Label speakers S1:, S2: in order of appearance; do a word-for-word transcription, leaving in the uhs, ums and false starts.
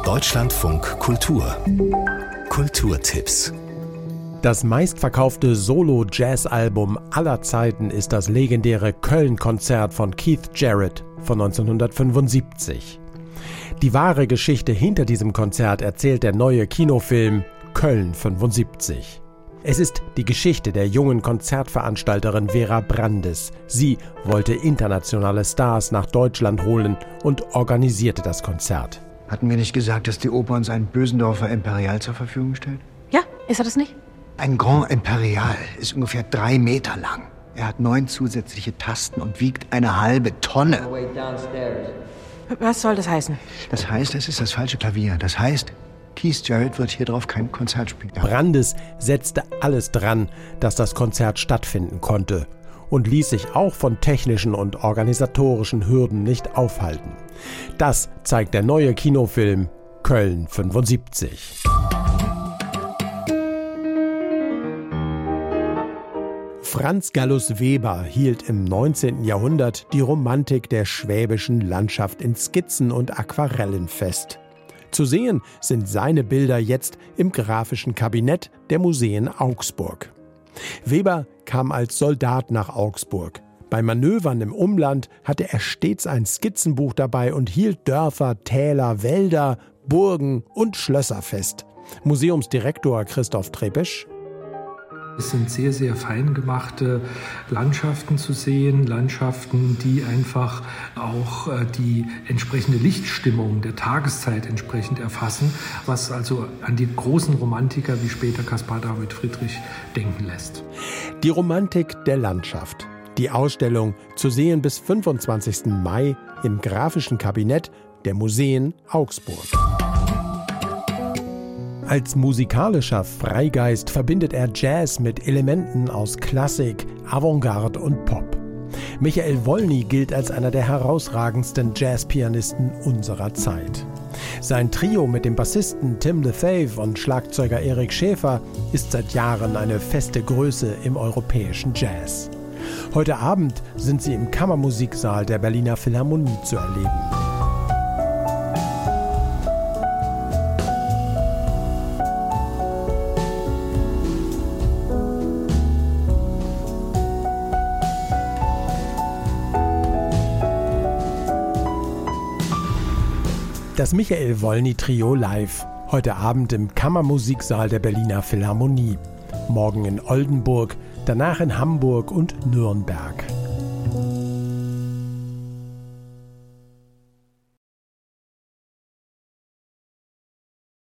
S1: Deutschlandfunk Kultur. Kulturtipps.
S2: Das meistverkaufte Solo-Jazz-Album aller Zeiten ist das legendäre Köln-Konzert von Keith Jarrett von neunzehnhundertfünfundsiebzig. Die wahre Geschichte hinter diesem Konzert erzählt der neue Kinofilm Köln fünfundsiebzig. Es ist die Geschichte der jungen Konzertveranstalterin Vera Brandes. Sie wollte internationale Stars nach Deutschland holen und organisierte das Konzert.
S3: Hatten wir nicht gesagt, dass die Oper uns einen Bösendorfer Imperial zur Verfügung stellt?
S4: Ja, ist er das nicht?
S3: Ein Grand Imperial ist ungefähr drei Meter lang. Er hat neun zusätzliche Tasten und wiegt eine halbe Tonne.
S4: Was soll das heißen?
S3: Das heißt, es ist das falsche Klavier. Das heißt, Keith Jarrett wird hier drauf kein Konzert spielen.
S2: Brandes setzte alles dran, dass das Konzert stattfinden konnte und ließ sich auch von technischen und organisatorischen Hürden nicht aufhalten. Das zeigt der neue Kinofilm Köln fünfundsiebzig. Franz Gallus Weber hielt im neunzehnten Jahrhundert die Romantik der schwäbischen Landschaft in Skizzen und Aquarellen fest. Zu sehen sind seine Bilder jetzt im grafischen Kabinett der Museen Augsburg. Weber kam als Soldat nach Augsburg. Bei Manövern im Umland hatte er stets ein Skizzenbuch dabei und hielt Dörfer, Täler, Wälder, Burgen und Schlösser fest. Museumsdirektor Christoph Trepesch:
S5: Es sind sehr, sehr fein gemachte Landschaften zu sehen, Landschaften, die einfach auch äh, die entsprechende Lichtstimmung der Tageszeit entsprechend erfassen, was also an die großen Romantiker wie später Caspar David Friedrich denken lässt.
S2: Die Romantik der Landschaft. Die Ausstellung zu sehen bis fünfundzwanzigsten Mai im grafischen Kabinett der Museen Augsburg. Als musikalischer Freigeist verbindet er Jazz mit Elementen aus Klassik, Avantgarde und Pop. Michael Wolny gilt als einer der herausragendsten Jazzpianisten unserer Zeit. Sein Trio mit dem Bassisten Tim Lefebvre und Schlagzeuger Erik Schäfer ist seit Jahren eine feste Größe im europäischen Jazz. Heute Abend sind sie im Kammermusiksaal der Berliner Philharmonie zu erleben. Das Michael Wolny Trio live. Heute Abend im Kammermusiksaal der Berliner Philharmonie. Morgen in Oldenburg, danach in Hamburg und Nürnberg.